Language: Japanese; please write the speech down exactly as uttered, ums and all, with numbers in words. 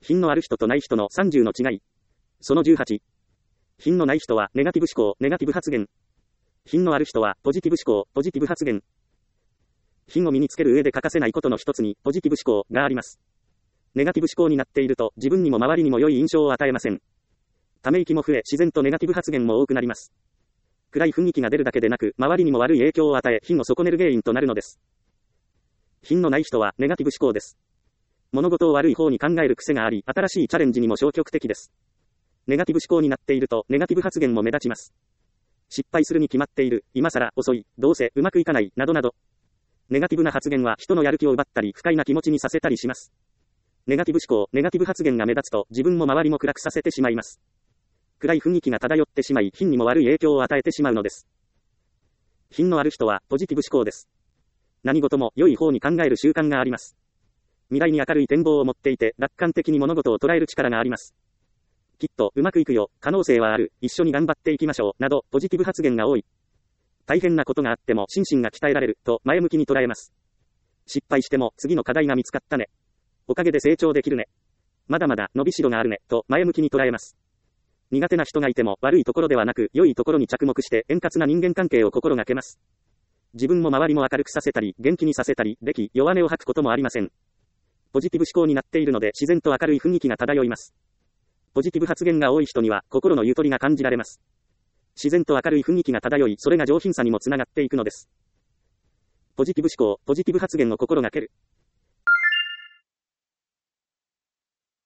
品のある人とない人のさんじゅうの違い。そのじゅうはち。品のない人はネガティブ思考、ネガティブ発言。品のある人はポジティブ思考、ポジティブ発言。品を身につける上で欠かせないことの一つにポジティブ思考があります。ネガティブ思考になっていると自分にも周りにも良い印象を与えません。ため息も増え自然とネガティブ発言も多くなります。暗い雰囲気が出るだけでなく周りにも悪い影響を与え品を損ねる原因となるのです。品のない人はネガティブ思考です。物事を悪い方に考える癖があり新しいチャレンジにも消極的です。ネガティブ思考になっているとネガティブ発言も目立ちます。失敗するに決まっている、今更遅い、どうせうまくいかない、などなど。ネガティブな発言は人のやる気を奪ったり不快な気持ちにさせたりします。ネガティブ思考、ネガティブ発言が目立つと自分も周りも暗くさせてしまいます。暗い雰囲気が漂ってしまい品にも悪い影響を与えてしまうのです。品のある人はポジティブ思考です。何事も良い方に考える習慣があります。未来に明るい展望を持っていて楽観的に物事を捉える力があります。きっとうまくいくよ、可能性はある、一緒に頑張っていきましょう、などポジティブ発言が多い。大変なことがあっても心身が鍛えられると前向きに捉えます。失敗しても次の課題が見つかったね。おかげで成長できるね。まだまだ伸びしろがあるねと前向きに捉えます。苦手な人がいても悪いところではなく良いところに着目して円滑な人間関係を心がけます。自分も周りも明るくさせたり元気にさせたりでき弱音を吐くこともありません。ポジティブ思考になっているので自然と明るい雰囲気が漂います。ポジティブ発言が多い人には心のゆとりが感じられます。自然と明るい雰囲気が漂いそれが上品さにもつながっていくのです。ポジティブ思考、ポジティブ発言を心がける。